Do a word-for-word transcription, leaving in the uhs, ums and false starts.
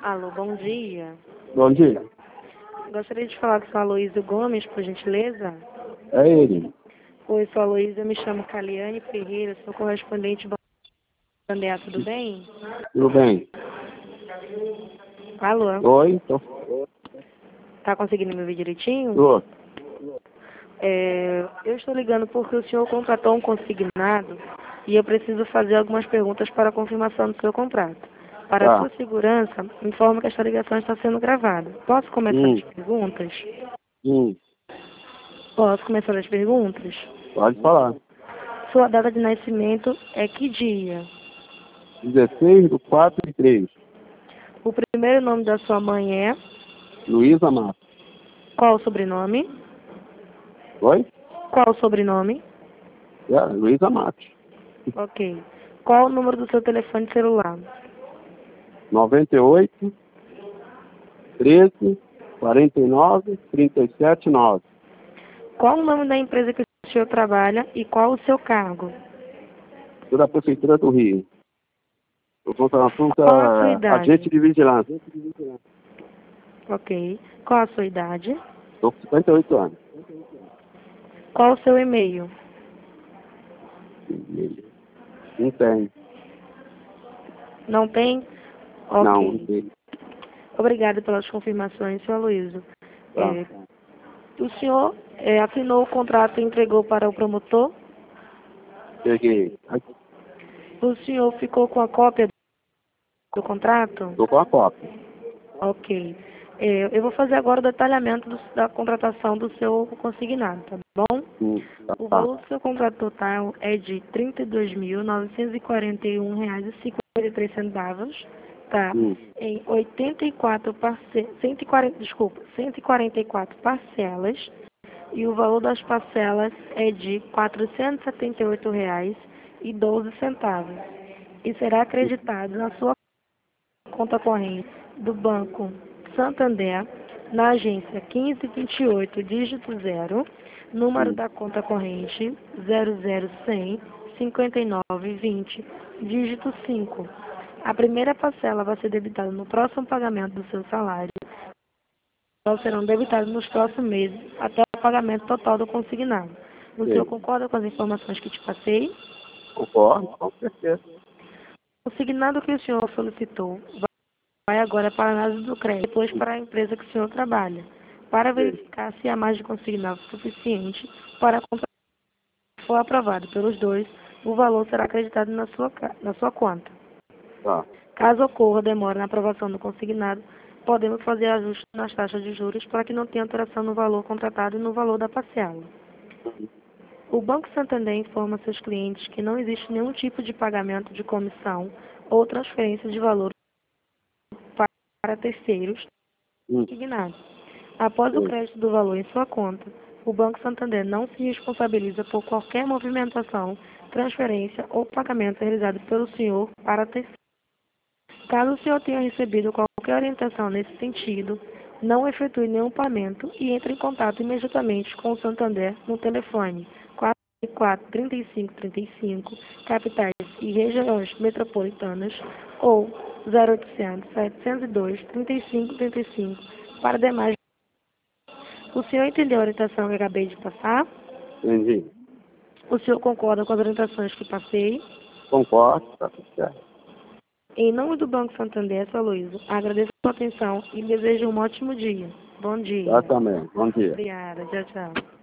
Alô, bom dia. Bom dia. Gostaria de falar com o senhor Aloysio Gomes, por gentileza. É ele. Oi, sou Aloysio, eu me chamo Caliane Ferreira, sou correspondente Bandeira, tudo bem? Tudo bem? Alô, Oi? Tô... tá conseguindo me ouvir direitinho? Tô. É, eu estou ligando porque o senhor contratou um consignado e eu preciso fazer algumas perguntas para a confirmação do seu contrato. Para a Tá. sua segurança, informo que esta ligação está sendo gravada. Posso começar Hum. as perguntas? Hum. Posso começar as perguntas? Pode falar. Sua data de nascimento é que dia? dezesseis do quatro de três. O primeiro nome da sua mãe é? Luísa Matos. Qual o sobrenome? Oi? Qual o sobrenome? É, Luísa Matos. Ok. Qual o número do seu telefone celular? noventa e oito, treze, quarenta e nove, trinta e sete, nove. Qual o nome da empresa que o senhor trabalha e qual o seu cargo? Sou da Prefeitura do Rio. Sou consulta Qual a sua agente idade? de vigilância. Ok. Qual a sua idade? Estou com cinquenta e oito anos. Qual o seu e-mail? Não tem. Não tem? Não, não Ok. tem. Obrigada pelas confirmações, senhor Aloysio. Tá. É, o senhor é, assinou o contrato e entregou para o promotor? Peguei. O senhor ficou com a cópia do contrato? Estou com a cópia. Ok. É, eu vou fazer agora o detalhamento do- da contratação do seu consignado, tá bom? Hum. Tá. O Tá. valor do seu contrato total é de trinta e dois mil novecentos e quarenta e um reais e cinquenta e três centavos, tá? Hum. Em oitenta e quatro parce... cento e quarenta, desculpa, cento e quarenta e quatro parcelas, e o valor das parcelas é de quatrocentos e setenta e oito reais e doze centavos. E será acreditado na sua conta corrente do Banco Santander, na agência quinze vinte e oito, dígito zero, número Hum. da conta corrente zero zero cem, cinquenta e nove vinte, dígito cinco. A primeira parcela vai ser debitada no próximo pagamento do seu salário. Elas serão debitadas nos próximos meses até o pagamento total do consignado. O senhor Sim. concorda com as informações que te passei? Concordo, com certeza. O consignado que o senhor solicitou vai agora para a análise do crédito, depois para a empresa que o senhor trabalha, para Sim. verificar se há margem consignado suficiente para a compra. Se for aprovado pelos dois, o valor será acreditado na sua, ca- na sua conta. Tá. Caso ocorra demora na aprovação do consignado, podemos fazer ajustes nas taxas de juros para que não tenha alteração no valor contratado e no valor da parcela. O Banco Santander informa seus clientes que não existe nenhum tipo de pagamento de comissão ou transferência de valor para terceiros Hum. consignados. Após o Sim. crédito do valor em sua conta, o Banco Santander não se responsabiliza por qualquer movimentação, transferência ou pagamento realizado pelo senhor para terceiros. Caso o senhor tenha recebido qualquer orientação nesse sentido, não efetue nenhum pagamento e entre em contato imediatamente com o Santander no telefone quatro quatro, trinta e cinco, trinta e cinco, capitais e regiões metropolitanas, ou zero oitocentos, setecentos e dois, trinta e cinco, trinta e cinco para demais. O senhor entendeu a orientação que acabei de passar? Entendi. O senhor concorda com as orientações que passei? Concordo, tá tudo certo. Em nome do Banco Santander, sou Luísa. Agradeço a sua atenção e desejo um ótimo dia. Bom Tá dia. também. Bom dia. Obrigada. Tchau, tchau.